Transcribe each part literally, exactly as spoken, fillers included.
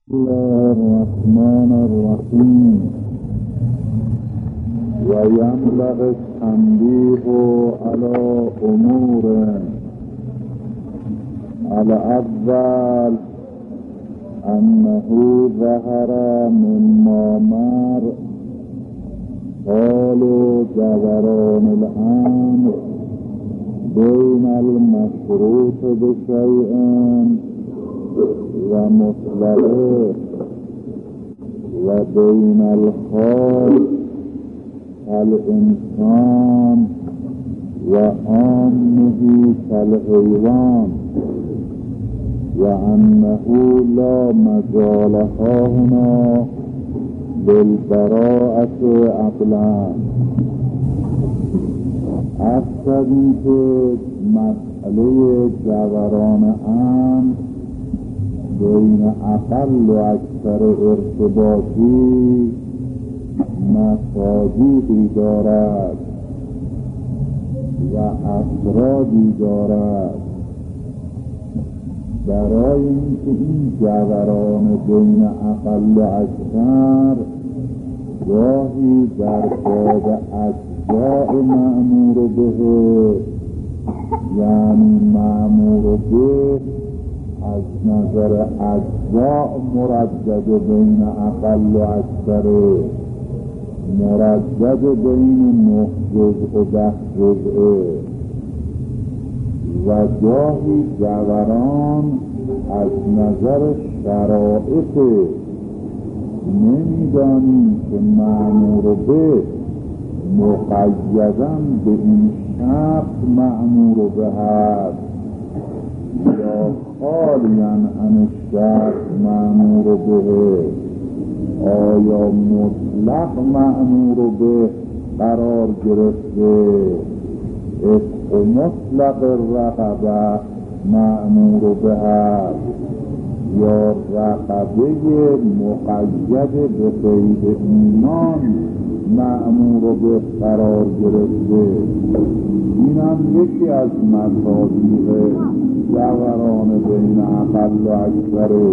الله الرحمن الرحیم و ینبغی التنبیه علی امور الاول انه ظهر مما مر حال جبران الامر بین المشروط بشیء و مطلقه و بین الخاص الانسان و عامه کالحیوان و انه لا مجال هاهنا بالبراءة عقلا. از طریق مسئله جبران امر بین اقل و اکثر ارتباطی مصادیقی دارد و افرادی دارد برای اینکه این جبران بین اقل و اکثر گاهی در باب اجزاء مأمور به، یعنی مأمور به از نظر اجزاء مردد بین اقل و اکثر، مردد بین نه جزء و ده جزء، و گاهی جبران از نظر شرائط نمیدانیم که مأمور به مقیداً به این شرط مأمور به هست یا خالیاً عن الشرط مأمور به، آیا مطلق مأمور به قرار گرفته، عتق مطلق الرقبه مأمور به هست یا رقبه مقید به قید ایمان مأمور به قرار گرفته. این هم یکی از مصادیق جبران بین اقل و اکثره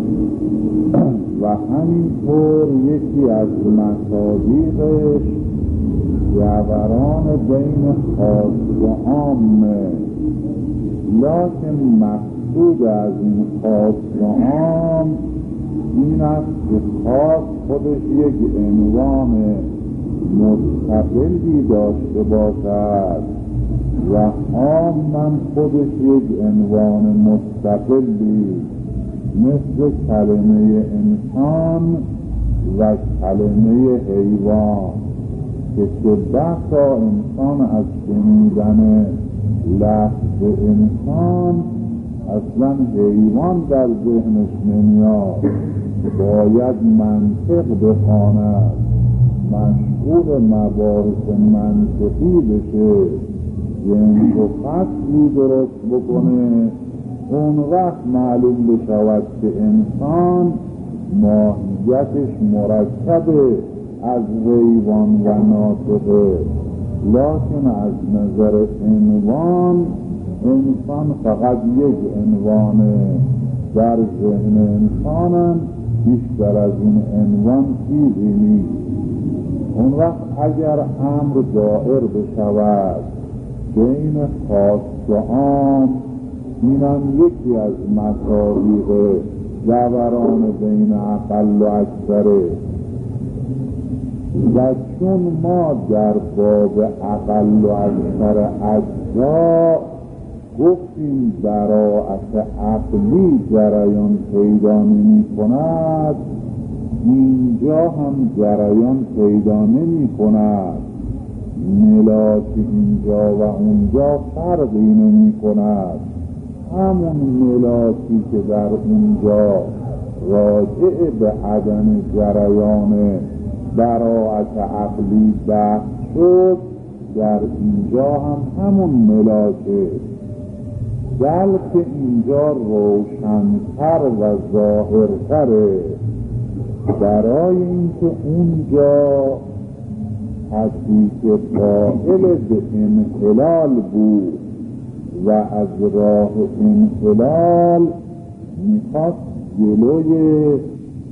و همینطور یکی از مصادیقش جبران بین خاص و عامه. لکن مقصود از این خاص و عام این است که خاص خودش یک عنوان مستقلی داشته باشد و عام من خودش یک عنوان مستقلی مثل کلمه انسان و کلمه حیوان که چه بسا انسان از شنیدن لفظ انسان اصلا حیوان در ذهنش نمیاد، باید منطق بخواند، مشغول مباحث منطقی بشه، جنس و فصلی درست بکنه، اون وقت معلوم بشود که انسان ماهیتش مرکبه از حیوان و ناطقه. لکن از نظر عنوان انسان فقط یک عنوانه در ذهن انسانم، بیشتر از این عنوان چیزی نیست. اون وقت اگر امر دائر بشود بین خاص و عام، اینم یکی از مصادیق جبران بین اقل و اکثره. و چون ما در باب اقل و اکثر اجزا گفتیم براءت عقلی جریان پیدا نمی کند، اینجا هم جریان پیدا نمی کند. ملاک اینجا و اونجا فرقی نمی کند. همون ملاکی که در اونجا راجع به عدم جریان براءت عقلی بحث شد، در اینجا هم همون ملاکه، بلکه اینجا روشن‌تر و ظاهرتره، برای اینکه اونجا حدیث قائل به انحلال بود و از راه انحلال میخواست جلوی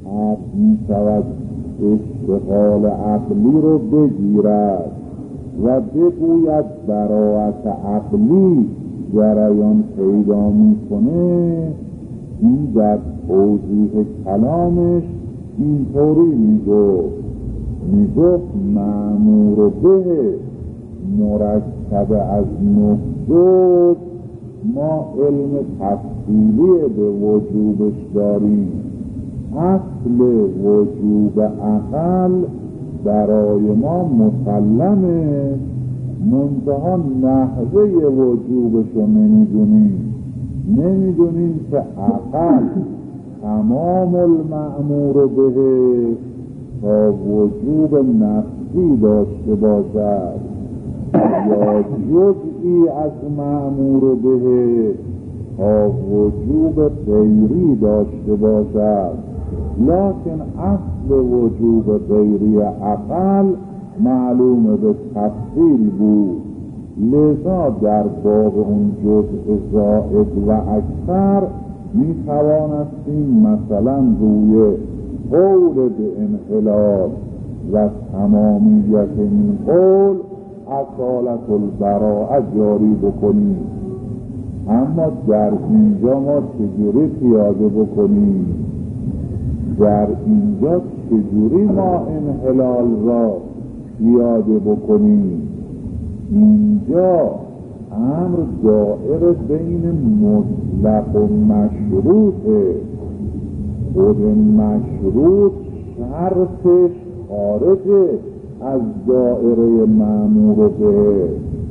عقل می شود اشتغال عقلی رو بگیرد و بگوید براعت عقلی جریان پیدا می کنه. این در توضیح کلامش اینطوری می گفت می گفت مأمور به مرکب از نه جز ما علم تفصیلی به وجوبش داریم. اصل وجوب عقل برای ما مسلمه، منتها نحوه وجوبش رو نمیدونیم. نمیدونیم که عقل تمام المأمور به تا وجوب نفسی داشته باشد یا جزئی از مأمور به تا وجوب غیری داشته باشد. لکن اصل وجوب غیری عقل معلوم به تفصیل بود، لذا در باب اون جزء زائد و اکثر می توانستیم مثلا روی قول به انحلال و تمامیت این قول اصالت البراءه جاری بکنیم. اما در اینجا ما چجوری پیاده بکنیم؟ در اینجا چجوری ما انحلال را پیاده بکنیم؟ اینجا امر دائر بین مطلق و مشروطه. خود مشروط شرطش خارجه از دائره مأمور به،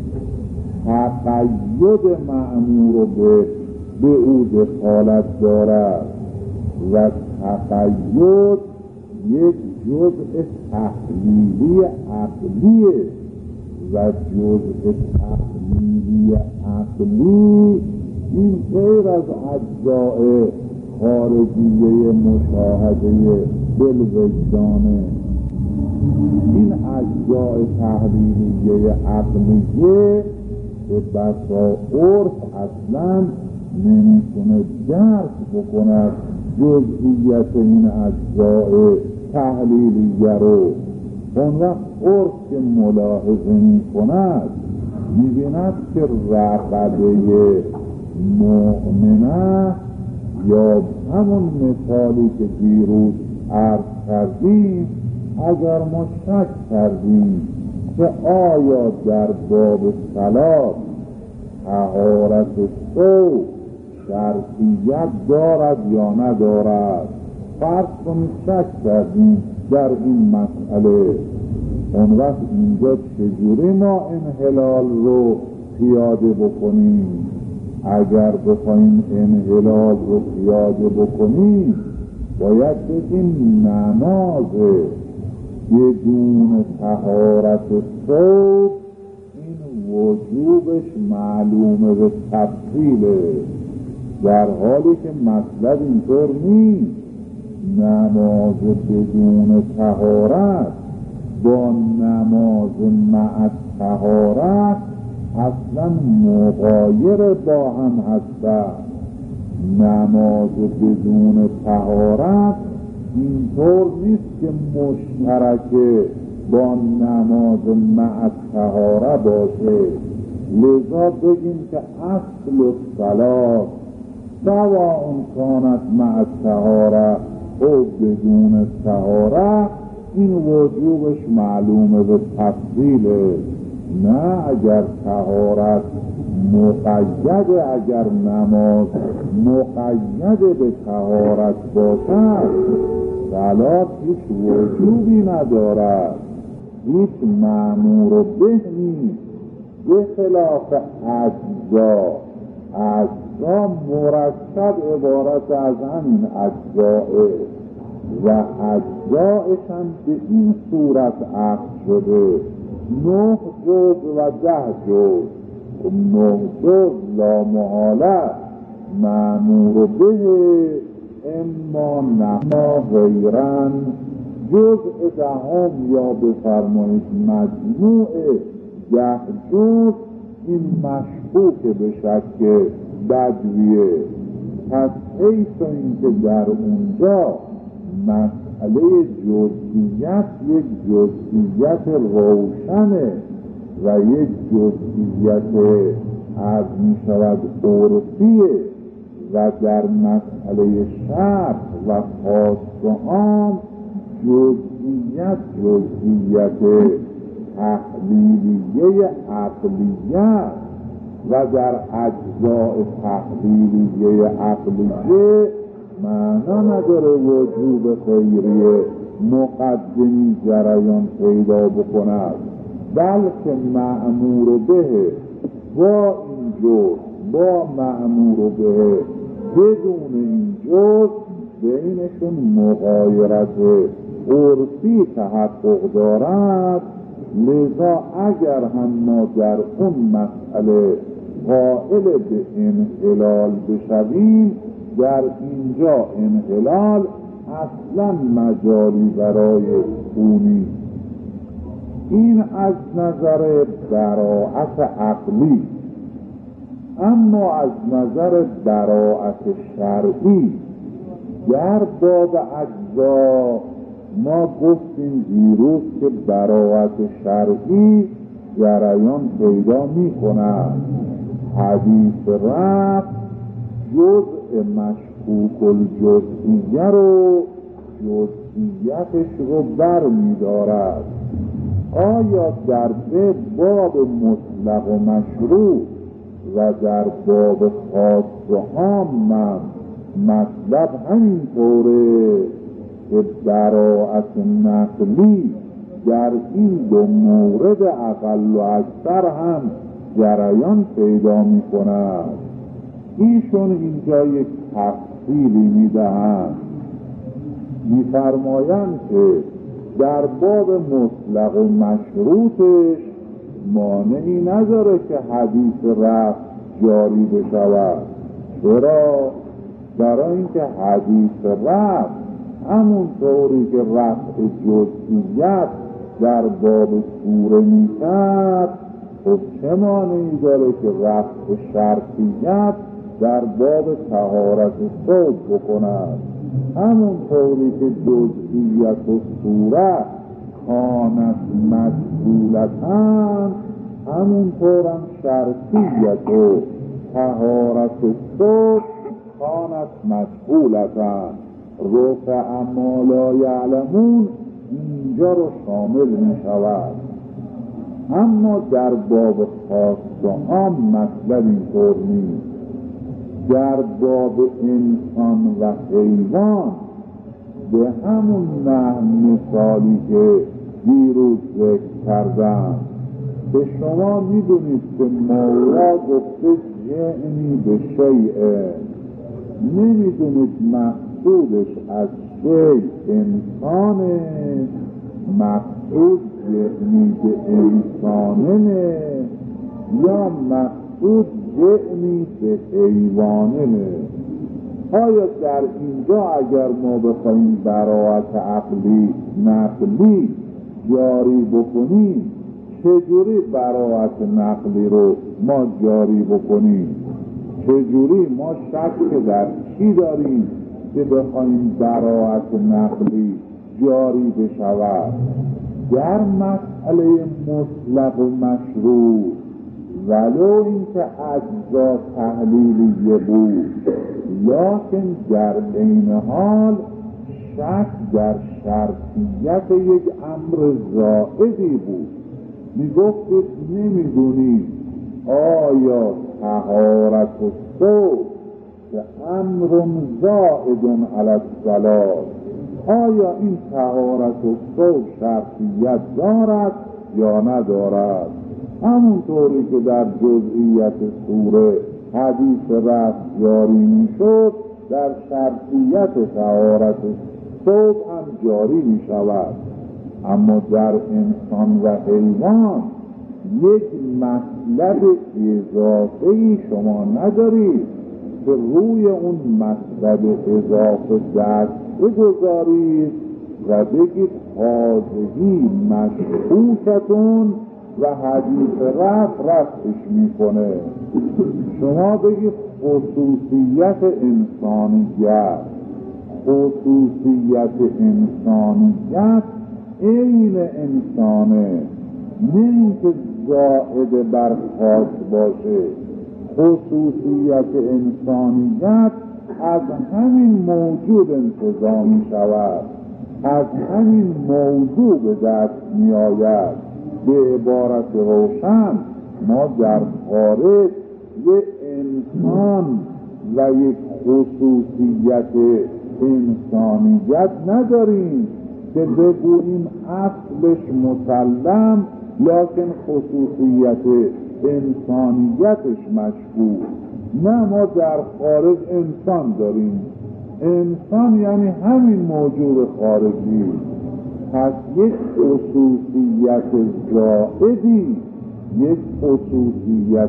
تقید مأمور به به او دخالت دارد و تقید یک جزء تحلیلی عقلیه و جزء تحلیلی عقلی این غیر از اجزاء خارجیه مشاهده بالوجدانه. این اجزاء تحلیلیه عقلیه که بسا عرف اصلا نمیتونه درک بکند جزئیت این اجزاء تحلیلیه رو. اون وقت عرف که ملاحظه می کند می بیند که رقبه مؤمنه یا همون مثالی که دیروز عرض کردیم، اگر ما شک کردیم که آیا در باب صلات طهارت ثوب شرطیت دارد یا ندارد، فرض کنید شک کردیم در این مسئله، اون وقت اینجا چجوری ما انحلال رو پیاده بکنیم؟ اگر بخوایم انحلال رو پیاده بکنیم باید بگیم نماز بدون طهارت ثوب این وجوبش معلومه به تفصیله، در حالی که مطلب اینطور نیست. نماز بدون طهارت با نماز مع طهارت اصلا مغایر با هم هستند. نماز بدون طهارت اینطور نیست که مشترک با نماز مع طهارت باشه. لذا بگیم که اصل الصلاة سواء کانت مع طهارت او بدون طهارت این وجوبش معلومه به تفصیله. نه اگر طهارت مقیده، اگر نماز مقید به طهارت باشد صلات هیچ وجوبی ندارد، هیچ مأمور به نیست. به خلاف اجزا، اجزا مرکب عبارت از همین اجزاء و اجزایش هم به این صورت عقد شده نه جز و ده جز. نه جز لا محاله مأمور به اما نما غیرن، جزء دهم یا بفرمایید مجموع ده جز این مشکوک به شک بدویه. پس حیث این که در اونجا مسئله جزئیت یک جزئیت روشنه و یک جزئیت از می شود عرفیه و در مسئله شرط و خاص و عام جزئیت جزئیت تحلیلیه عقلیه و در اجزاء تحلیلیه عقلیه معنا نداره وجوب خیریه مقدمی جریان پیدا بکند، بلکه مأمور به با این جز با مأمور به بدون این جز بینشون مغایرت عرفی تحقق دارد. لذا اگر هم ما در اون مسئله قائل به انحلال بشویم، در اینجا انحلال اصلا مجالی برای اونی. این از نظر براعت عقلی. اما از نظر براعت شرعی در باب اجزا ما گفتیم دیروز که براعت شرعی جریان پیدا می کند. حدیث رفع جزء مشکوک الجزئیه رو جزئیتش رو بر می دارد. آیا در باب مطلق و مشروع و در باب خاص و عام من مطلب همینطوره که براعت نقلی در این دو مورد اقل و اکثر هم جریان پیدا می کند. ایشون اینجا یک تفصیلی می دهند، می فرمایند که در باب مطلق و مشروطش مانعی نداره که حدیث رفع جاری بشود. چرا؟ برای اینکه حدیث رفع همون طوری که رفع جزئیت در باب سوره می کرد، خب چه مانعی داره که رفع شرطیت در باب طهارت صوت بکند؟ همون طوری که جزئیت و سوره کانت مجهولتن، همون طورم شرطیت و طهارت صوت کانت مجهولتن. رفع ما لا یعلمون اینجا رو شامل می شود. اما در باب خاص و عام مطلب اینطور نیست. در باب انسان و حیوان به همون نه مثالی که دیروز ذکر کردم، به شما میدونید که مولا گفته جعنی به شیء، نمیدونید مقصودش از شیء انسانه، مقصود جعنی به انسانه، یا مقصود جعنی به حیوانه. آیا در اینجا اگر ما بخوایم براعت عقلی نقلی جاری بکنیم، چجوری براعت نقلی رو ما جاری بکنیم؟ چجوری ما شک در چی داریم که بخوایم براعت نقلی جاری بشود؟ در مسئله مطلق و مشروع ولو اینکه اجزا تحلیلیه بود، لیکن در این حال شک در شرطیت یک امر زائدی بود. می گفتید نمیدونید آیا طهارت و صوت که امر زائد علی الصلاة، آیا این طهارت و صوت شرطیت دارد یا ندارد؟ همونطوری که در جزئیت سوره حدیث رفع جاری می شد، در شرطیت طهارت صوت هم جاری می شود. اما در انسان و حیوان یک مطلب اضافه‌ای شما ندارید که روی اون مطلب اضافه دست بگذارید و بگید حاضهی مشکوکتون و حدیث رفع رفعش میکنه. شما بگید خصوصیت انسانیت، خصوصیت انسانیت عین انسانه، نه اینکه زائد بر خاص باشه. خصوصیت انسانیت از همین موجود انتزاع می شود، از همین موضوع به دست می آید. به عبارت روشن ما در خارج یک انسان و یک خصوصیت انسانیت نداریم که بگوییم اصلش مسلم لکن خصوصیت انسانیتش مشکوک. نه، ما در خارج انسان داریم. انسان یعنی همین موجود خارجی. پس یک خصوصیت زائدی، یک خصوصیت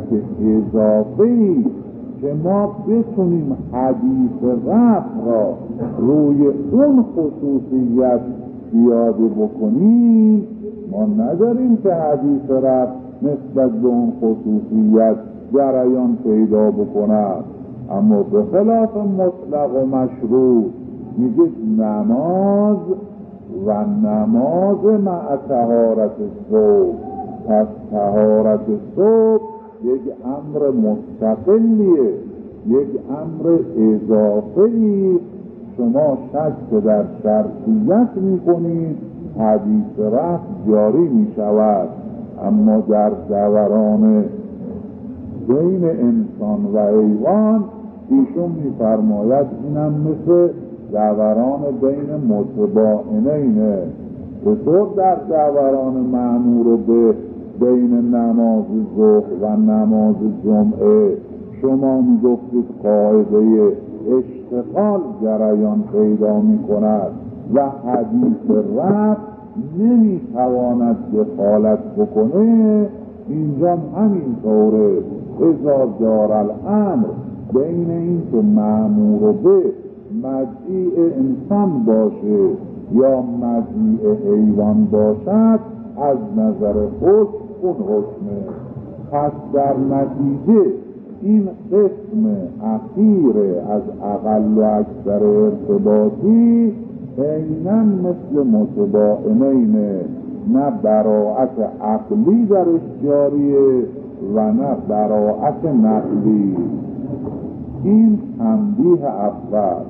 اضافی که ما بتونیم حدیث رفع را روی اون خصوصیت پیاده بکنیم، ما نداریم که حدیث رفع نسبت به اون خصوصیت جریان پیدا بکند. اما به خلاف مطلق و مشروع میگه نماز و نماز مع طهارت صبح. پس طهارت صبح یک امر مستقلیه، یک امر اضافه‌ای. شما شک در شرطیت میکنید، حدیث رفع جاری میشود. اما در دوران بین انسان و حیوان ایشون میفرماید اینم مثل دوران بین متباینینه. بطور در دوران مأمور به بین نماز ظهر و نماز جمعه شما میگفتید قاعده اشتغال جریان پیدا میکند و حدیث رفع نمیتواند دخالت بکنه، اینجا همین طوره. اذا دار الامر بین این که مأمور به مجیع انسان باشه یا مجیع حیوان باشد، از نظر خود اون حکمه. پس در نتیجه این قسم اخیر از اقل و اکثر ارتباطی عیناً مثل متباینینه، نه براعت عقلی درش جاریه و نه براعت نقلی. این تنبیه اول.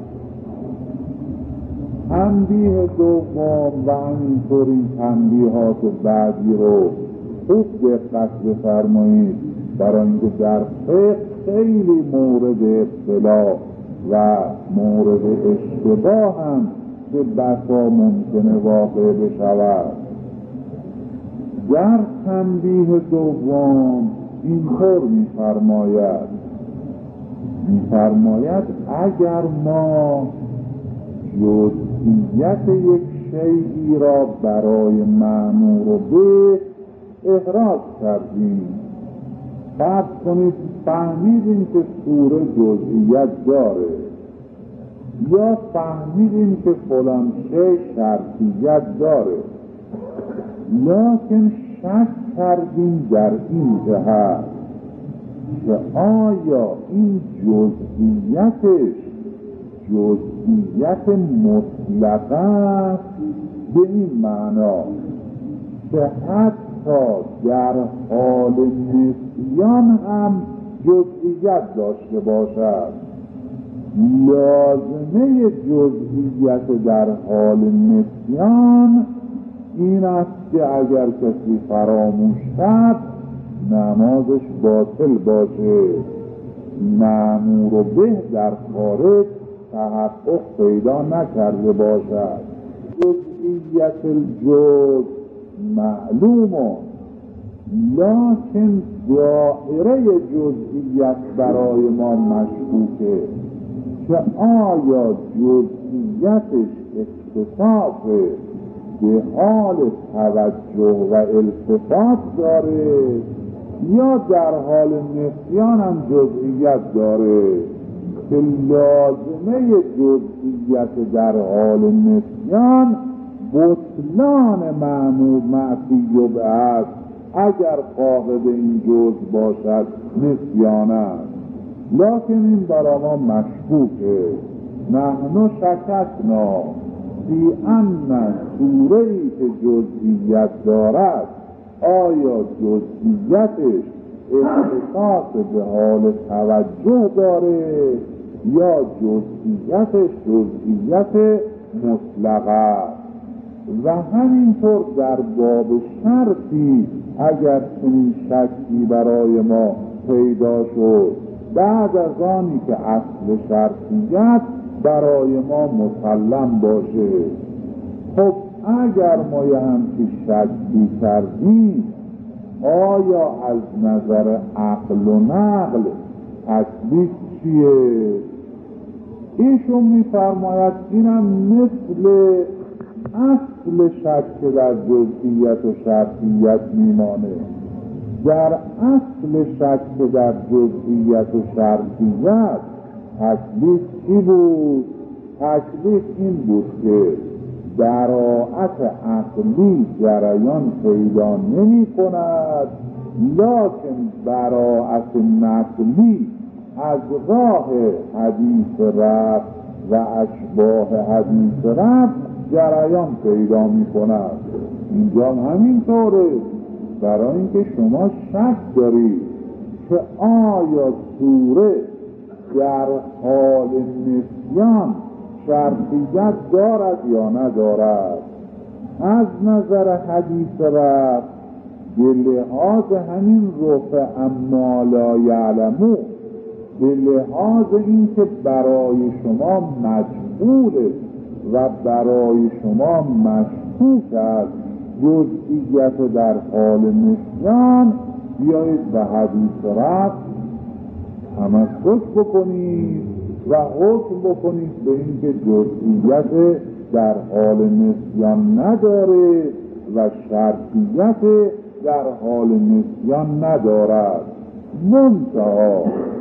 تنبیه دوم و همینطور این تنبیهات بعدی رو خوب دقت بفرمایید، برای اینکه در فقه خیلی مورد اختلاف و مورد اشتباه هم که بسا ممکنه واقع بشود. در تنبیه دوم اینطور می‌فرماید می‌فرماید اگر ما جزئیت یک شیئی را برای مأمور به احراز کردیم، فرض کنید فهمیدیم که سوره جزئیت داره، یا فهمیدیم که فلان شی شرطیت داره، لیکن شک کردیم در این جهت که آیا این جزئیتش جزئیت مطلقه به این معنا که حتی در حال نسیان هم جزئیت داشته باشد. لازمه جزئیت در حال نسیان این است که اگر کسی فراموش کرد نمازش باطل باشه، مأمور به در خارج تحقق پیدا نکرده باشد. جزئیت الجزء معلوم، لیکن دائره جزئیت برای ما مشکوکه که آیا جزئیتش اختصاص به حال توجه و التفات داره یا در حال نسیان هم جزئیت داره. که لازمه جزئیت در حال نسیان بطلان مأمور معصی و بعد اگر قاعده این جزء باشد نسیان است، لیکن این برای ما مشکوکه. نحن شککنا فی ان سوره‌ای که جزئیت دارد آیا جزئیتش اختصاص به حال توجه داره یا جزئیتش جزئیت مطلق است. و همینطور در باب شرطی اگر چنین شکی برای ما پیدا شد بعد از آنی که اصل شرطیت برای ما مسلم باشه، خب اگر ما یه همچین شکی کردیم آیا از نظر عقل و نقل تکلیف چیه؟ ایشون میفرماید اینم مثل اصل شک در جزئیت و شرطیت میمانه. در اصل شک در جزئیت و شرطیت تکلیف چی بود؟ تکلیف این بود که براعت عقلی جریان پیدا نمی کند، لکن براعت نقلی از راه حدیث رفت و اشباه حدیث رفت جریان پیدا می کند. اینجا همینطوره. برای اینکه شما شک دارید که آیا سوره در حال نسیان شرطیت دارد یا ندارد، از نظر حدیث رفت به لحاظ همین رفع اما لا یعلمون، به لحاظ اینکه برای شما مجهوله و برای شما مشکوک است جزئیت در حال نسیان، بیایید به حدیث رفت تمسک بکنید و حکم بکنید به اینکه جزئیت در حال نسیان نداره و شرطیت در حال نسیان ندارد. منتها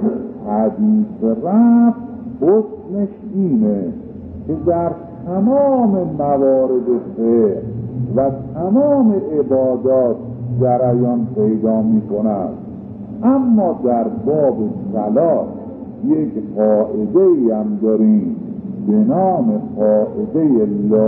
حدیث رفت حسنش اینه که در تمام موارد فقه و تمام عبادات جریان پیدا می کند. اما در باب صلات یک قاعده ای هم داریم به نام قاعده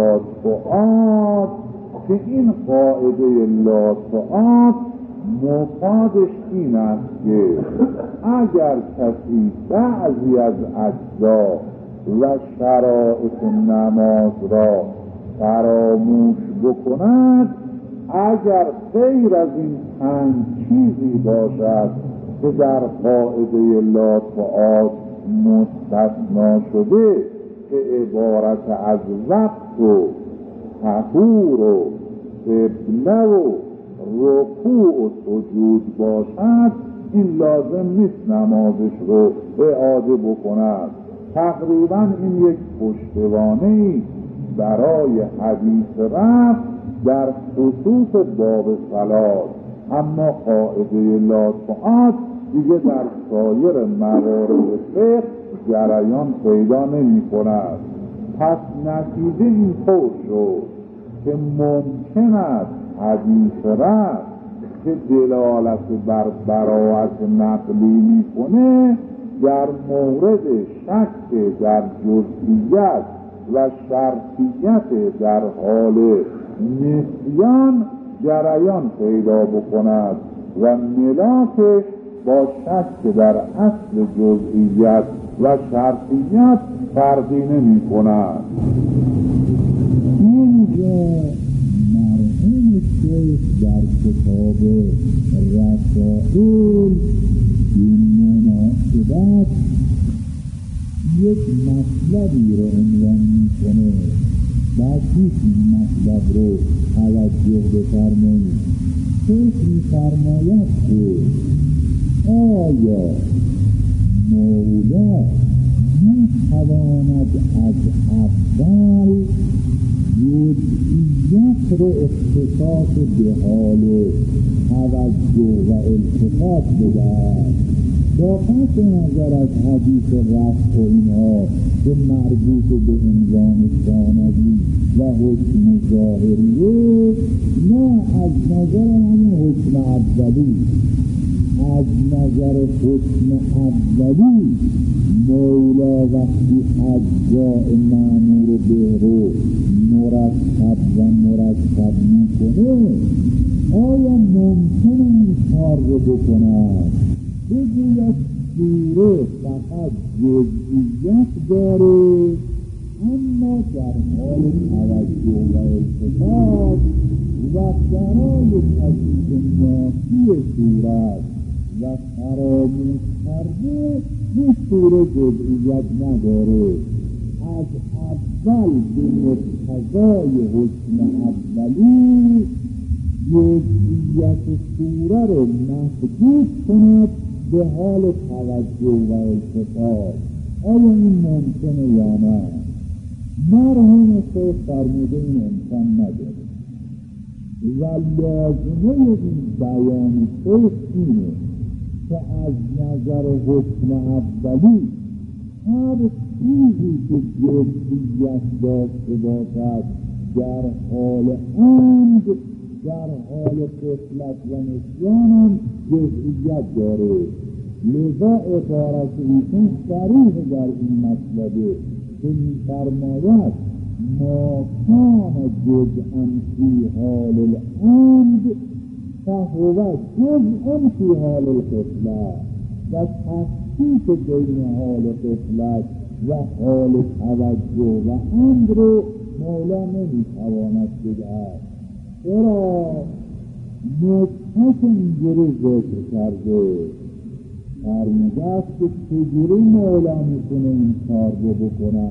لاطعات که این قاعده لاطعات مفادش این است که اگر کسی بعضی از اجزا و شرایط نماز را فراموش بکند، اگر غیر از این پنج چیزی باشد که در قاعده لاطعات مستثنا شده که عبارت از وقت و طهور و قبله و رکوع و سجود باشد، این لازم نیست نمازش رو اعاده بکند. تقریبا این یک پشتوانه‌ای برای حدیث رفت در خصوص باب صلات. اما قاعده لاطعات دیگه در سایر موارد فقه جریان پیدا نمی کند. پس نتیجه این طور شد که ممکن است حدیث رفت که دلالت بر براعت نقلی می کنه در مورد شک در جزئیت و شرطیت در حال نسیان جریان پیدا بکند و ملاکش با شک در اصل جزئیت و شرطیت فرقی نمی کند. اینجا مرحوم شیخ در کتاب رسائل این مناسبت یک مطلبی رو عنوان میکنه. بعد این مطلب رو توجه بفرمایید. شیخ میفرماید که آیا مولا میتواند از اول جزئیات رو اختصاص به حال توجه و التفات بدهد با قطع نظر از حدیث رفع و اینها که مربوط به عنوان ثانوی و حکم ظاهریه، نه از نظر همین حکم اولی از نظر حکم اولی مولا وقتی اجزاء معمور به رو مرتب و مرتب میکنه، آیا ممکنه این کار رو بکنند؟ بگوید سوره فقط جزئیات داره، اما در حال توجه و التفات و برای تجدید نافی صورت و فراموش کرده این سوره جزئیات نداره. از اول به مقتضای حکم اولی جزئیات سوره رو محدود کند به حال توجه و التفات. آیا این ممکنه یا نه؟ مرحوم شیخ فرموده این امکان نداره و لازمه این بیان شیخ اینه که از نظر حکم اولی هر چیزی که جزئیات داشته باشد در حال عمد در حال غفلت و نسیان هم جزئیات داره. لذا عبارت ایشون صریح در این مسئله که می‌فرماید ما کان جزءا فی حال العمد فهو جزء فی حال الغفلة و تفکیک بین حال غفلت و حال توجه و عمد رو مولا نمی‌تواند بدهد. چرا؟ نکته‌اش اینجوری ذکر کرده، فرموده است که چجوری مولا میتونه این کار رو بکنه.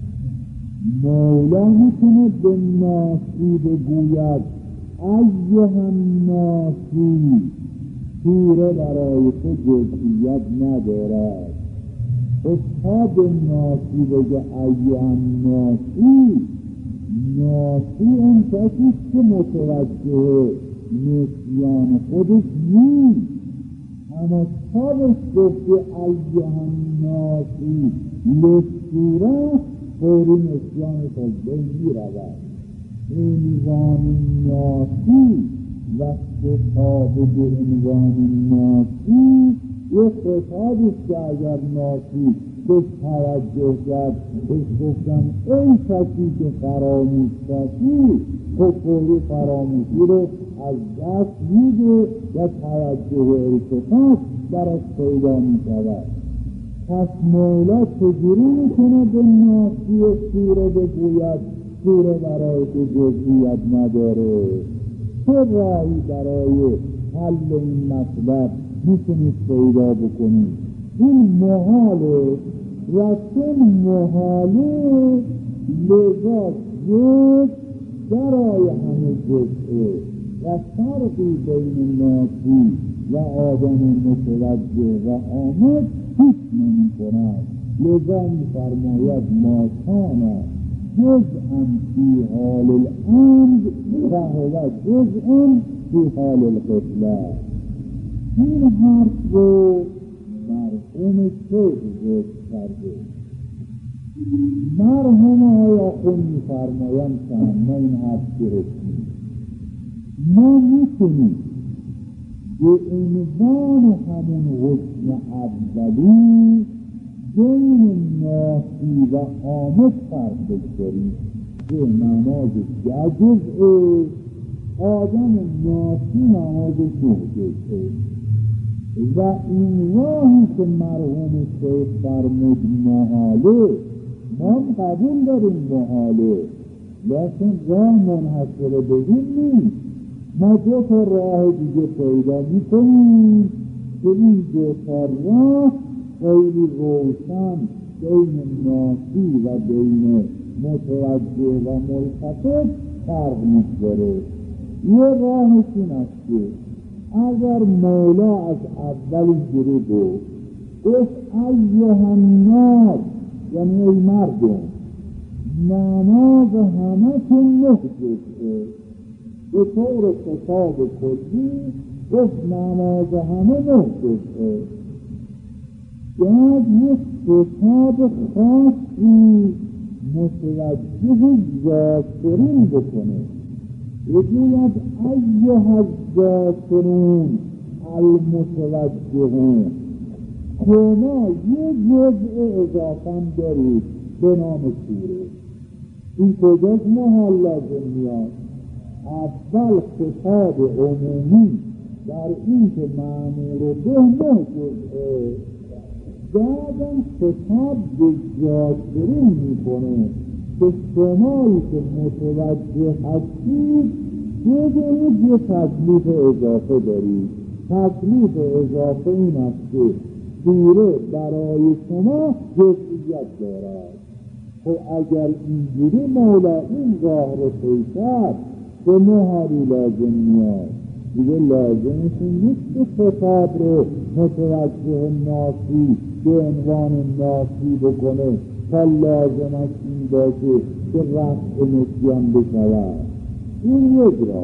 مولا میتونه به ناسی بگوید ایها الناسی، سوره برای تو جزئیات ندارد. تا به ناسی بگه ایها الناسی، ناسی اون کسیست که متوجه نسیان خودش نیست، اما تا بهش گفته ایها الناسی لسوره فوری نسیانش از بین میرود. عنوان ناسی و خطاب به عنوان ناسی یک خطابیست که اگر ناسی بهش توجه کرد بهش گفتن ای کسی که فراموش کردی، خب فوری فراموشی رو از دست میده و توجه و التفات براش پیدا میشود. پس مولا چجوری میکنه به ناسی سوره بگوید سوره برای تو جزئیات نداره؟ چه راهی برای حل این مطلب میتونید پیدا بکنید؟ این محاله و چون محاله لذا جز برای همه جزئه و فرقی بین ناسی و آدم متوجه و آمد هیچ نمی کند. لذا می فرماید ما کان جزءا فی حال العمد فهو جزء فی حال الغفلة. این حرف رو مرحوم شیخ ذکر کرده. مرحوم آیاخون می فرمایند که همه این حرف درستی. ما میتونیم به عنوان همون حکم اولی بین ناسی و آمد فرق بگذاریم. به نماز ده جزءه، آدم ناسی نماز نه جزءه و این راهی که مرحوم شیخ فرمود محاله، ما هم قبول داریم محاله، لیکن راه منحصر بدین نیست. ما دو تا راه دیگه پیدا میکنیم که این دو تا راه خیلی روشن بین ناسی و بین متوجه و ملتفت فرق میگذاره. یه راهش این است که اگر مولا از اول جلو گفت گفت ایها الناس، یعنی ای مردم، نماز همه تون نه جزئه، به طور خطاب کلی گفت نماز همه نه جزئه. بعد یک خطاب خاصی متوجه ذاکرین بکنه، بگوید ایها الذاکرون المتوجهون، شما یه جزء اضافه دارید به نام سوره. این کجاست محل لازم میاد؟ اول خطاب عمومی در این که مأمور به نه جزءه، بعدم خطاب به جاکرین میکنه که شمایی که متوجه هستید بدونید یه تکلیف اضافه دارید. تکلیف اضافه این است که سوره برای شما جزئیت دارد. خب اگر اینجوری مولا این راه رو طی کرد به مهاری لازم میاد، دیگه لازمش نیست که خطاب رو متوجه ناسی به عنوان ناسی بکنه تا لازمش این باشه که رفع نسیان بشود. این یک راه.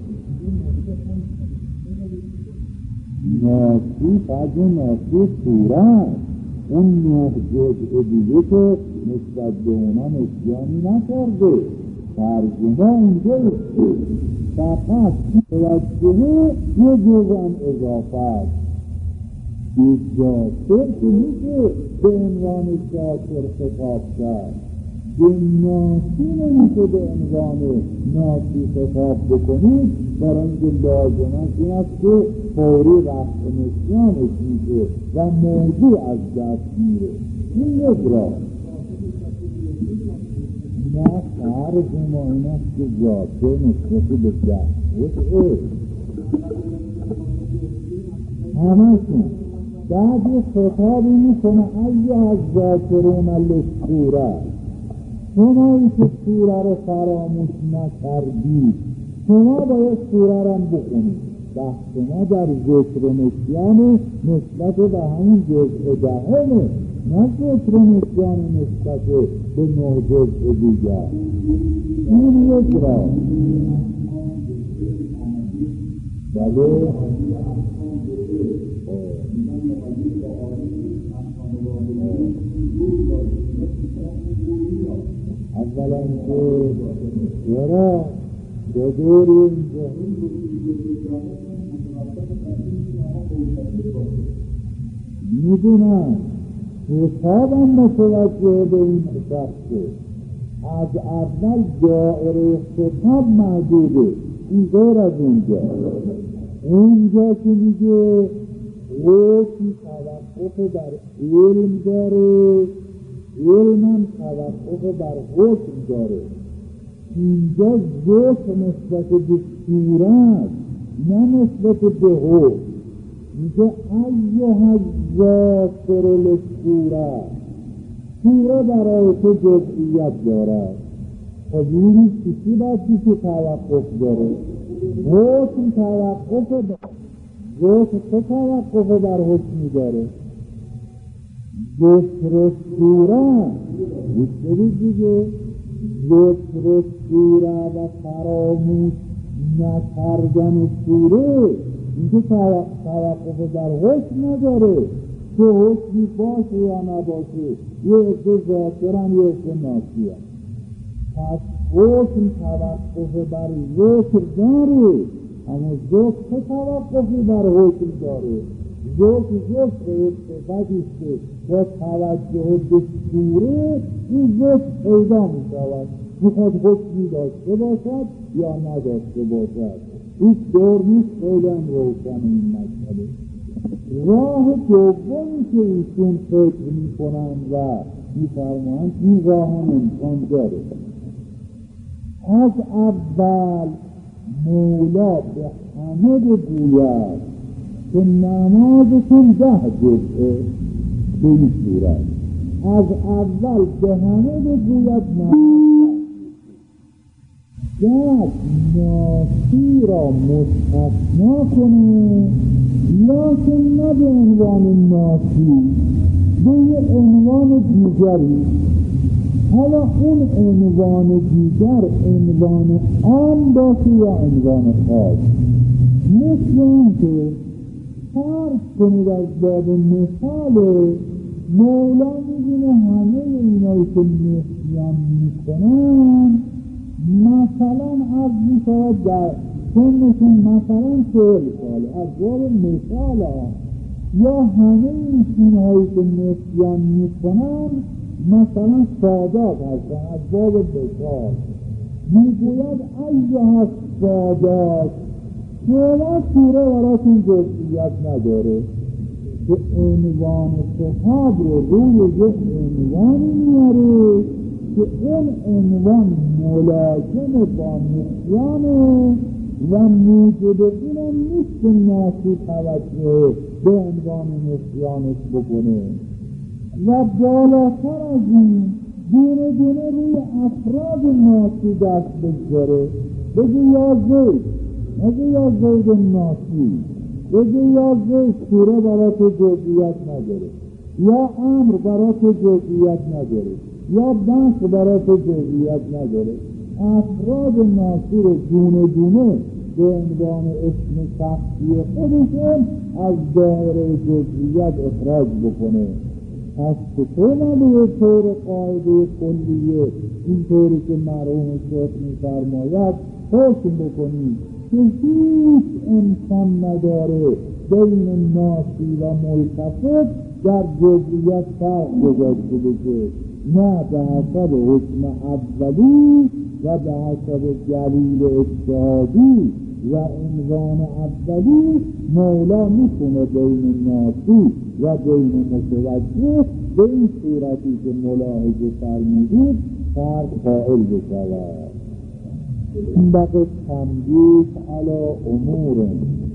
ناسی فضل ناسی سوره، اون نه جزء دیگه که نسبت به اونا نسیانی نکرده. ترجمه اینجا فقط توجهه یه جزء اضافه است. به جاکر که میشه به عنوان جاکر خطاب کرد، به ناسی نمیشه به عنوان ناسی خطاب بکنید، برای اینکه لازمش این است که فوری رفع نسیانش میشه و موضوع از دست میره. این یک راه. نه فرض ما این است که جاکر نسبت به دست همشون بعد یه خطابی میکنه ای از ذاکرون السوره، شمایی که سوره رو فراموش نکردید شما باید سوره رو بخونید. بحث ما در ذکر نسیان نسبت به همین جزء دهمه، نه ذکر نسیان نسبت به نه جزء دیگر. این یک راه. بله اولا که چرا بدور اینجا میدونم حسابم متوجه به این شخصه. از اول دائره خطاب محدوده، این غیر از اونجا. اونجا که میگه حکم توقف بر علم داره، علمم توقف بر حکم داره. اینجا ذکر نسبت به صورت نه نسبت به حکم. میگه ایها الذاکر للصوره، سوره برای تو جزئیت دارد. خب این چیزی باید چیزی توقف داره؟ حکم توقف داره. ذکر چه توقف بر حکمی داره؟ ذکر سوره بشترید دیگه، ذکر سوره و فراموش نکردن سوره اینکه توقف در حکم نداره که حکمی باشه یا نباشه، یه عده ذاکرن یه عده ناسیه. پس حکم توقف بر ذکر داره، اما ذکر چه توقفی بر حکم داره؟ ذکر ذکر اتفاقیست که با توجه به سوره این ذکر پیدا می شود، میخواد حکمی داشته باشد یا نداشته باشد. هیچ دور نیست خیلی هم روشن این مسئله. راه دومی که ایشون فکر میکنند و میفرمایند این راه هم امکان داره. از اول مولا به همه بگوید که نمازتون ده جزءه به این صورت. از اول به همه بگوید نماز بعد ناسی را مستثنا کنه، لیکن نه به عنوان ناسی، به یه عنوان دیگری. حالا اون عنوان دیگر عنوان عام باشه یا عنوان خاص. مثل اون که فرض کنید از باب مثال مولا می‌بینه همه اینایی که نسیان میکنن، مثلا از میشود در سنشون مثلا چهل ساله از باب مثال ها، یا همه این سینهایی که نسیان میکنن مثلا سادات هستن از باب مثال. میگوید ایها سادات، شما سوره براتون جزئیات نداره که عنوان کتاب رو روی یک عنوانی میاره که این عنوان ملاجم با نسیانه و موجود اینم نیست که ناسی توجه به عنوان نسیانش بکنه. و بالاتر از این دونه دونه روی افراد ناسی دست بگذاره، بگه یا زید، بگه یا زید ناسی، بگه یا زید سوره برات جزئیات نداره، یا امر برات جزئیات نداره، یا بحث برات جزئیات نداره. افراد ناسی رو دونه دونه به عنوان اسم شخصی خودشون از دایره جزئیات اخراج بکنه. پس چطور نباید طور قاعده کلیه اینطوری که مرحوم شیخ می‌فرماید حکم بکنیم که هیچ امکان نداره بین ناسی و ملتفت در جزئیات فرق گذاشته بشه، نه به حسب حکم اولی و به حسب دلیل اجتهادی و عنوان اولی مولا میتونه بین ناسی و بین متوجه به این صورتی که ملاحظه فرمودید فرق قائل بشود. این بقیه تنبیه علی امور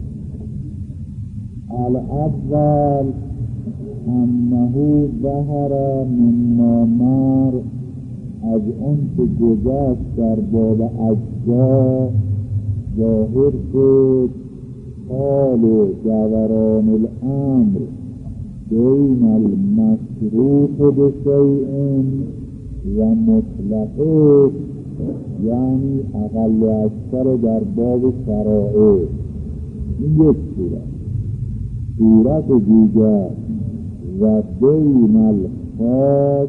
الاول انه ظهر مما مر، از اون که گذشت در باب اجزا ظاهر شد حال دوران الامر بین المشروط بشیء و مطلقه، یعنی اقل اکثر در باب شرائع. این یک صورت. صورت دیگر و بین الخاص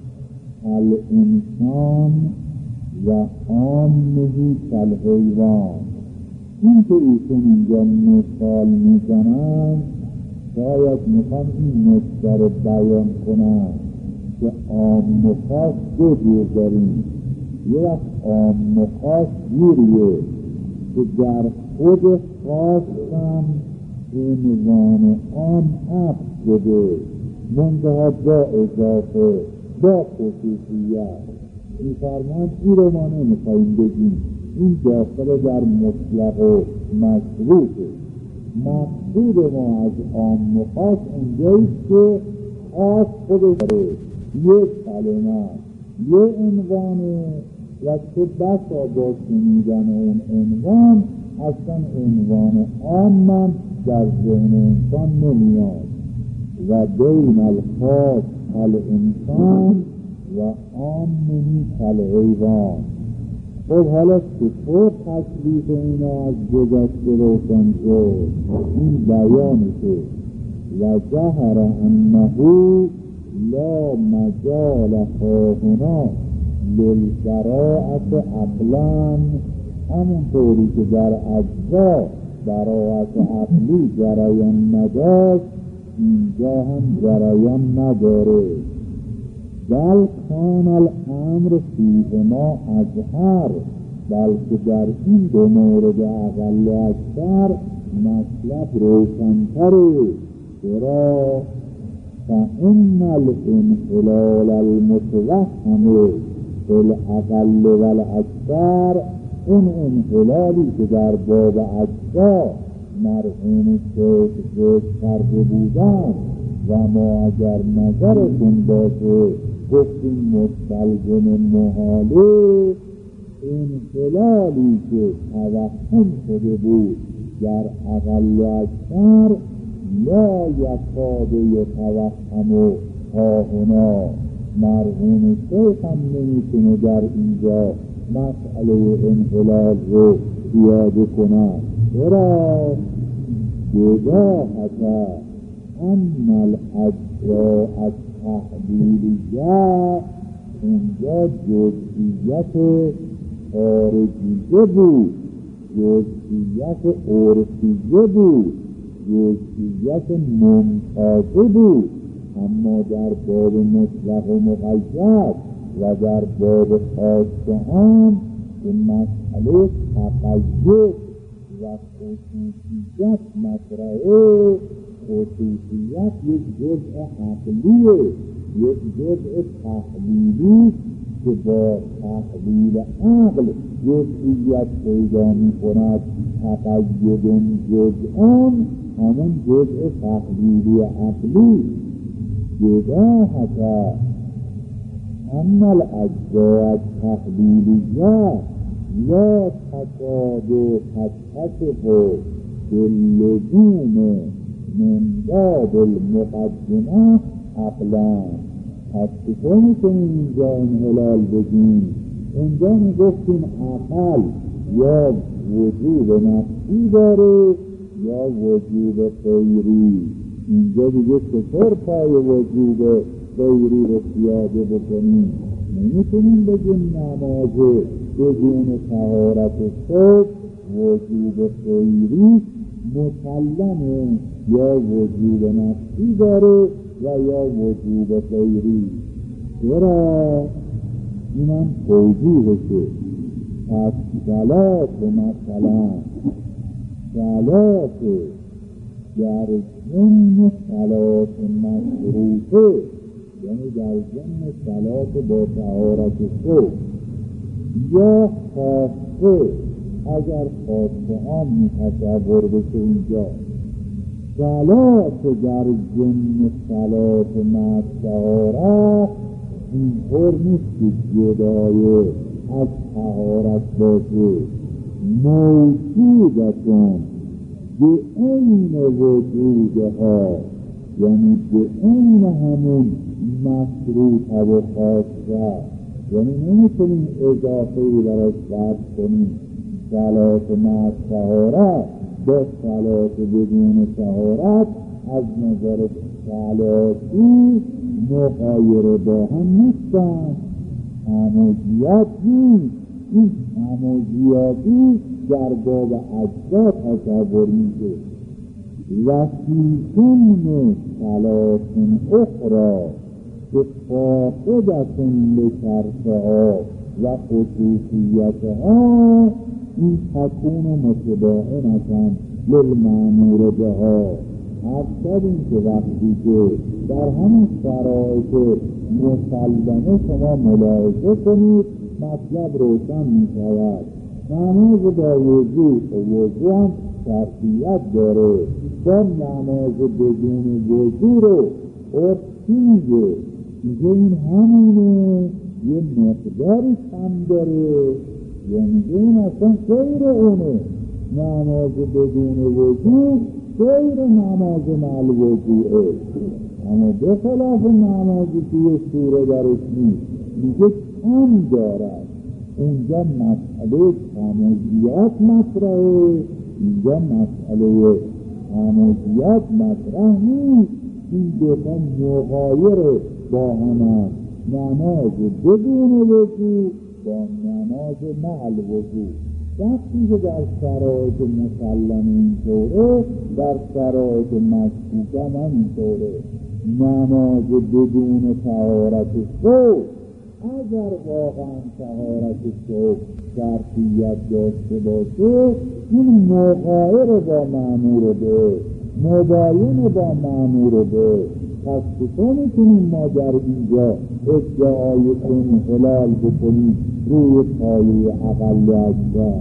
الانسان و عامه کالحیوان. این که ایشون اینجا مثال میزنن شاید میخوان این نکته رو بیان کنن که عام و خاص دو جور داریم. یه وقت عام و خاص جوریه که در خود خاص هم عنوان عام عبد شده، منتها با اضافه با خصوصیت. می‌فرماند این رو ما نمیخواییم بگیم، این داخل در مطلق و مشروطه. مقصود ما از عام و خاص اونجاییست که خاص خودش داره یک کلمه یک عنوانه و چه بسا با شنیدن اون عنوان اصلا عنوان عام در ذهن انسان نمیاد. و بین الخاص الانسان و عامه کالحیوان. خب حالا چطور تصریف اینا از گذشته روشن شد؟ این بیانشه و ظهر انه لا مجال هاهنا للبراءة عقلا، همونطوری که در اجزا براءت عقلی جریان نداشت اینجا هم جریان نداره. بل کان الامر فیهما اظهر، بلکه در این دو مورد اقل و اکثر مطلب روشن‌تره. چرا؟ فإن الانحلال المتوهم فی الاقل و الاکثر، اون انحلالی که در باب اجزا مرحوم شیخ ذکر کرده بودن و ما اگر نظرتون باشه گفتیم مستلزم محاله، انحلالی که توهم شده بود در اقل و اکثر لا یکاد یتوهم هاهنا. مرحوم شیخ هم نمیتونه در اینجا مسئله انحلال رو پیاده کنند. چرا؟ بجاهت ان الاجزاء التحلیلیه، اونجا جزئیت خارجیه بود جزئیت عرفیه بود، جزئیت ممتازه بود، اما در باب مطلق و مقید و در باب خاص عام که مسئله تقید و خصوصیت مطرحه. خصوصیت یک جزء عقلیه، یک جزء تحلیلی که با تحلیل عقل جزئیت پیدا می کند. تقید جزءان همون جزء تحلیلی عقلی. جدا حتی اما الاجزاء التحلیلیه لا تکاد تتفق باللزوم من باب المقدمه عقلا. پس چطور میکنیم اینجا انحلال بگیم؟ اونجا میگفتیم عقل یا وجوب نفسی داره یا وجوب غیری. اینجا دیگه چطور پای وجوب غیری رو پیاده بکنیم؟ نمیتونیم بگیم نماز بدون طهارت صبح وجوب غیری مسلمه، یا وجوب نفسی داره و یا وجوب غیری. چرا؟ اینم توضیحشه. پس صلات مثلا صلات در ضمن صلات مشروطه، یعنی در ضمن صلات با طهارت صبح، یا خاصه اگر خاصه عام تصور بشه اینجا صلات در ضمن صلات مع طهارت اینطور نیست که جدای از طهارت باشه، موجودتون به این وجودها، یعنی به این همون مشروط و خاصه. یعنی نمیتونیم اضافه‌ای براش فرض کنیم صلات مع طهارت با صلات بدون طهارت از نظر صلاتی مغایر با هم نیستن. هموزیت نیست. این هموزیاتی در باب اجزا تصور میشه. و فیکن صلات اخرى که فاقدتون لشرطها و خصوصیتها این تکون متباعنتن للمأمور بها. اکثر این که وقتی که در همون شرایط مسلمه شما ملاحظه کنید مطلب روشن می شود. نماز با وضو وضو هم شرطیت داره. با نماز بدون وضو رو عرف چی میگه؟ میگه این همونه، یه مقداری کم داره، یعنی این اصلا غیر اونه. نماز بدون وضو غیر نماز مع الوضوئه، اما به خلاف نمازی که یه سوره درش نیست میگه کم دارد. اونجا مسئله تموزیات مطرحه، اینجا مسئله تموزیات مطرح نیست. این دوتا مغایر با هم، نماز بدون وضو با نماز مع الوضو. وقتی که در شرایط مسلم اینطوره، در شرایط مشکوک هم اینطوره. نماز بدون طهارت صبح اگر واقعا طهارت صبح شرطیت داشته باشه، این مغایر با مأمور به، مباین با مأمور به. پس چطور میتونیم ما در اینجا ادعای انحلال بکنیم روی پایه اقل اجزا؟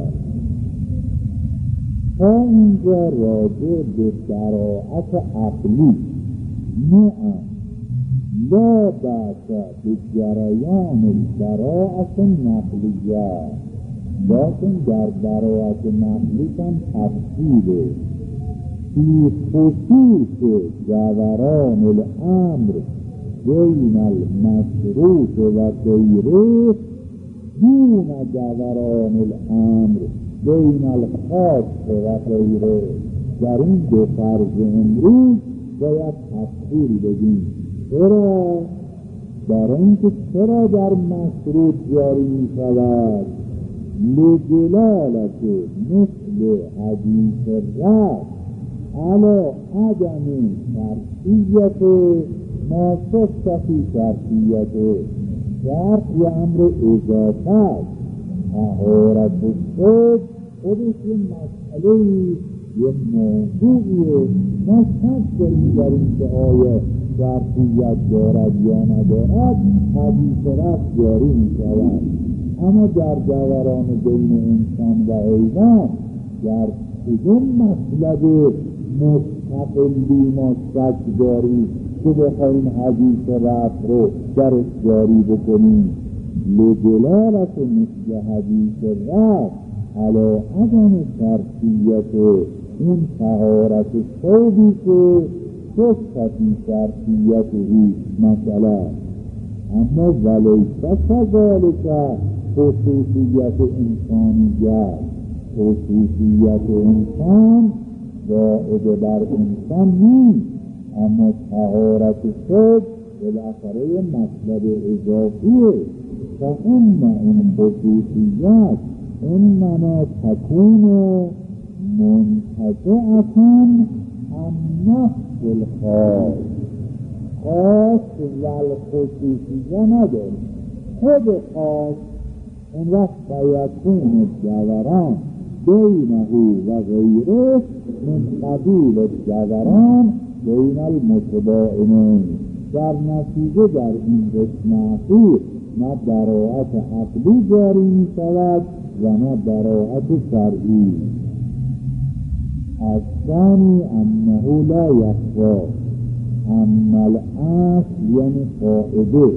تا اینجا راجع به براعت عقلی نعم لا بأس بجریان البراعت نقلیه، لیکن در براعت نقلی هم تفصیله. فی خصوص دوران الامر بین المشروط و غیره دون دوران الامر بین الخاص و غیره. در این دو فرض امروز باید تفصیل بگیم. چرا؟ برای اینکه چرا در مشروط جاری می شود؟ لدلالت مثل حدیث رفت علی عدم شرطیت ما شک فی شرطیت. شرط یه امر اضافه است. طهارت الثوب خودش یه مسئله‌ای، یه موضوعیه. ما شک داریم در این که آیا شرطیت دارد یا ندارد، حدیث رفت جاری می شود. اما در دوران بین انسان و حیوان در کدوم مطلب مستقلی ما شک داریم که بخواهیم حدیث رفت رو درش جاری بکنیم؟ لدلالت مثل حدیث رفت علی عدم شرطیت اون طهارت ثوبی که شک فی شرطیته مثلا. اما ولیس کذالک خصوصیت انسانیت، خصوصیت انسان واعد بر انسان نیست، اما طهارت ثوب بالاخره مطلب اضافیه. فان این خصوصیت انما تکون منتزعة عن نفس الخاص. خاص و الخصوصیه نداره، خود خاص اون وقت فیکون الدوران بینه و غیره من قبیل الدوران بین المتباینین. در نتیجه در این قسم اخیر نه براءت عقلی جاری می شود و نه براءت شرعی. الثانی انه لا یخفی ان الاصل یعنی قاعده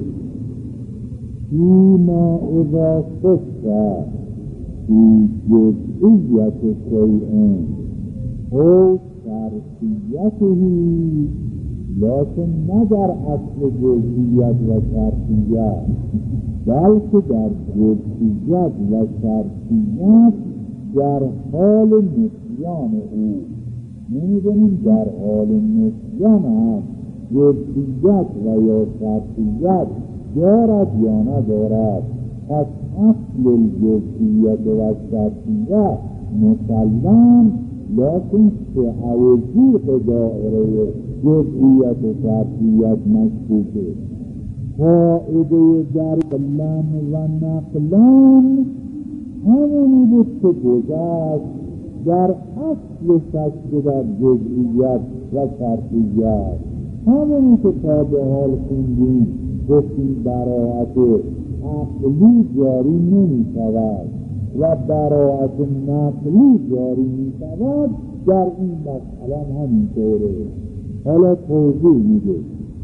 فیما اذا شک فی جزئیت شیء او شرطیته، لیکن نه در اصل جزئیت و شرطیت، بلکه در جزئیت و شرطیت در حال نسیان او. نمیدونیم در حال نسیان هم جزئیت و یا شرطیت دارد یا ندارد. پس اصل الجزئیت و شرطیت مسلم، لیکن صحه و زیق دائره جزئیت و شرطیت مشکوکه. قاعده در قلن و نقلن همونی بود که گذشت در اصل شک در جزئیت و شرطیت، همونی که تا به حال خوندیم گفتیم براءت عقلی جاری نمی شود و براءت نقلی جاری می شود. در این مسئله همینطوره. حالا توضیح میده.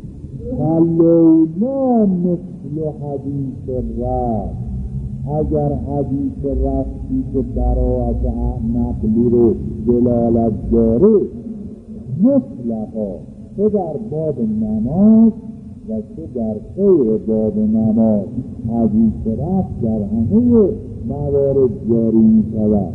فلولا مثل حدیث رفت، اگر حدیث رفتی که براءت نقلی رو دلالت داره، مطلقا چه در باب نماز و چه در غیر باب نماز حدیث رفت در همه موارد جاری می شود.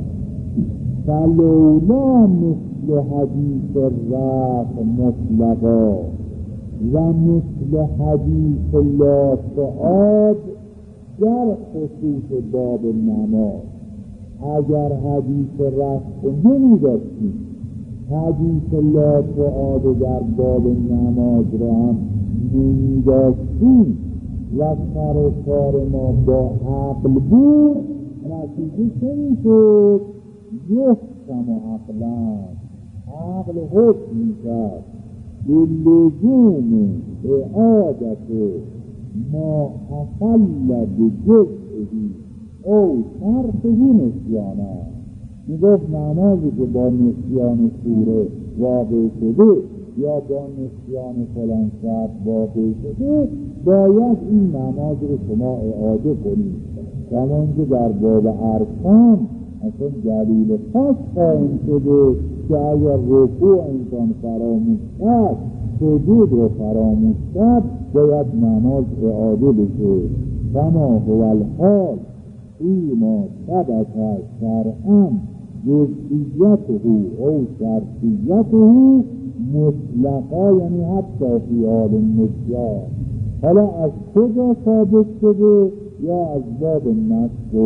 فلولا مثل حدیث رفت مطلقا و مثل حدیث لا تعاد در خصوص باب نماز. اگر حدیث رفت نمی داشتیم، حدیث لا تعاد در باب نماز را هم نمی داشتیم و سر و کار ما با عقل بود، نتیجه چه می شد؟ یحکم عقلا، عقل حکم می کرد بلزوم اعادت ما حصل بجزئی او شرطه نسیانه. می گفت نمازی که با نسیان سوره واقع شده یا با نسیان فلان شرط واقع شده، باید این نماز رو شما اعاده کنید. چنانکه در باب ارکان اصلا دلیل خاص قائم شده که اگر رکوع انسان فراموش کرد، سجود رو فراموش کرد، باید نماز اعاده بشه. کما هو الحال فیما ثبت شرعا جزئیته او شرطیته مطلقا، یعنی حتی فی حال نسیان. حالا از کجا ثابت شده؟ یا از باب نسخ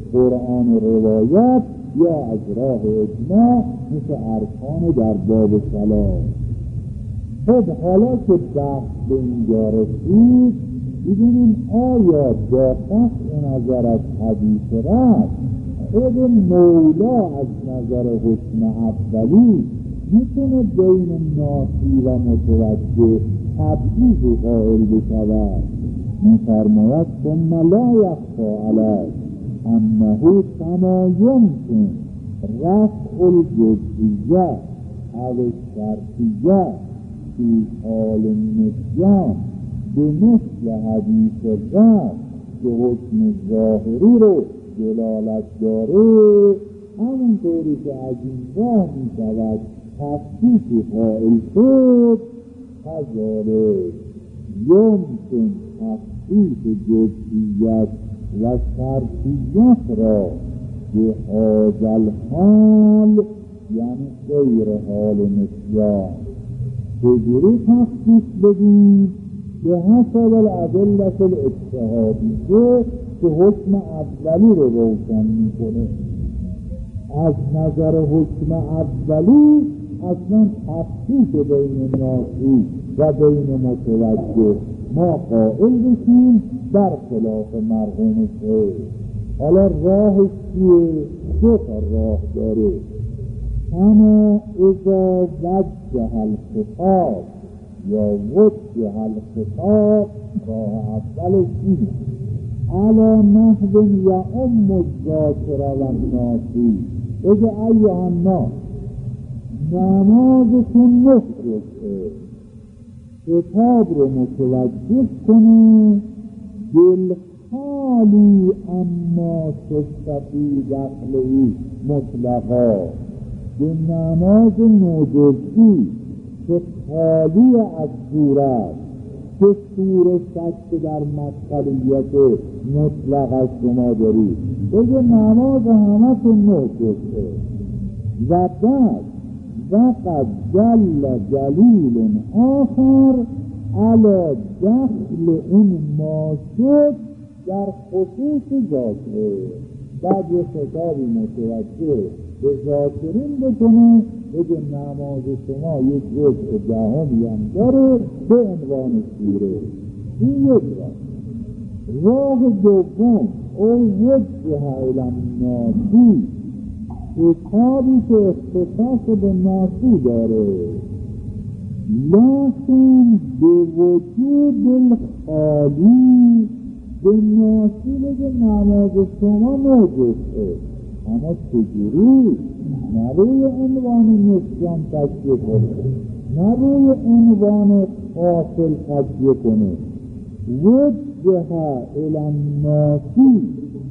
قرآن و روایت یا از راه اجماع مثل ارکان در باب صلاح. خب حالا که بحث به اینجا رسید ببینیم آیا با قطع نظر از حدیث رفت خود مولا از نظر حکم اولی میتونه بین ناسی و متوجه تبعیض قائل بشود؟ می‌فرماید ثم لا یخفی علیک انه کما یمکن رفع الجزئیه او الشرطیه فی حال النسیان به مثل حدیث رفع که حکم ظاهری رو دلالت داره، همونطوری که از این راه می شود تفسیری قائل شد، کذالک یمکن تفسیر جزئیت و شرطیت را به هذا الحال یعنی غیر حال نسیان چجوری تفسیر بدیم؟ به حسب الادله الاجتهادیه که حکم اولی رو روشن میکنه. از نظر حکم اولی اصلا تفسیر بین ناسی و بین متوجه ما قائل بشیم در خلاف مرحوم شیخ. حالا راهش چیه؟ دو تا راه داره. اما اذا وجه الخطاب یا وجه الخطاب راه اولش اینه علی نحو یعم الذاکر و الناسی. بگه ایها الناس نمازتون نه جزئه، خطاب رو متوجه کنه بالخالی اما تستفی دخلهی مطلقا، به نماز نوجزئی که خالی از صورت که صورت شک در مدخلیت مطلق از شما دارید. بگه نماز همه تو نه جزئه و بعد وقد جل جلیل آخر علی دخل این ما شد در خصوص ذاکره. بعد یه خطابی متوجه به ذاکرین بکنه، بگه نماز شما یک جزء دهمی هم داره به عنوان سوره. این یک راه. راه دوم او وجه الناسی، خطابی که اختصاص به ناسی داره لیکن به وجود الخالی به ناسی بگه نماز شما نجزئه، اما چجوری؟ نه روی عنوان نسیان تجزیه کنه، نه روی عنوان غافل تجزیه کنه. وجه الناسی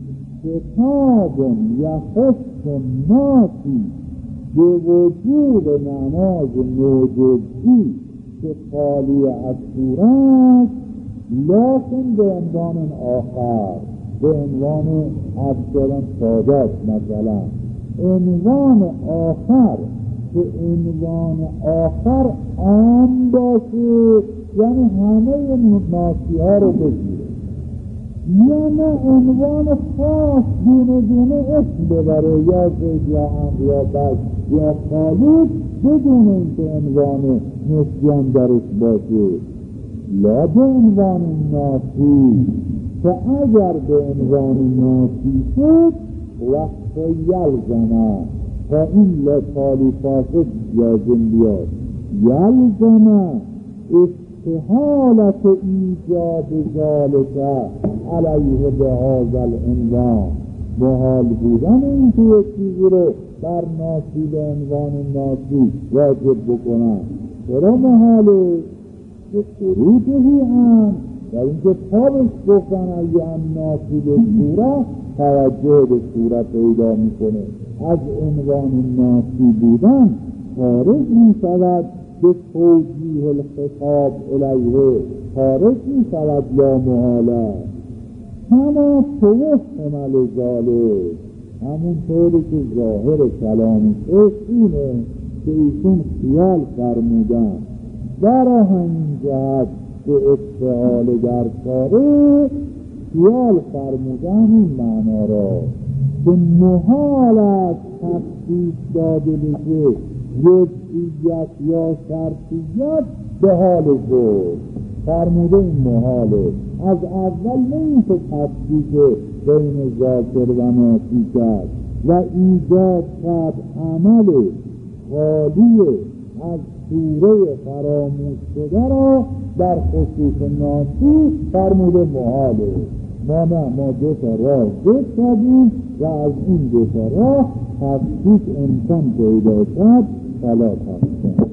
خطاب یخص الناسی به وجود نماز نوجزئی که خالی از صورت، لیکن به عنوان آخر، به عنوان افضلان سادات مثلا عنوان آخر که عنوان آخر عام باشه، یعنی همه ناسی ها رو بگیره، یا نه عنوان خاص دونه دونه اسم ببره، یا زید یا هم یا بد یا خالد، بدون اینکه عنوان نسیان درش باشه. لا به عنوان ناسی، که اگر به عنوان ناسی شد وقت یلزمه تا این لطالی فاسد لازم بیاد، یلزمه استحالت ایجاب ذالک علیه به هذا العنوان، محال بودن این که یک چیزی رو بر ناسی به عنوان ناسی واجب بکنن. چرا محاله؟ که شروطهی هم و اینکه تابش گفتن اگه هم ناسی به صورت توجه به صورت پیدا میکنه، از عنوان ناسی بودن خارج میشود به توجیه الخطاب الیه، خارج میشود لا محاله. همه توهم لذالک، همون طوری که ظاهر کلام شیخ اینه که ایشون خیال فرمودن برای همین جهت به افتعال در کاره خیال فرمودن این معنا را که محال است تخصیص داده بشه جزئیت یا شرطیت به حال ذکر. فرموده این محاله، از اول نمیشه تفکیک بین ذاکر و نافی کرد و ایجاد کرد عمل خالی از صوره فراموش شده را در خصوص نافی فرموده محاله. ما نه، ما دو تا راه ذکر کردیم و از این دو تا راه تفکیک امکان پیدا کرد فلا تفکیک.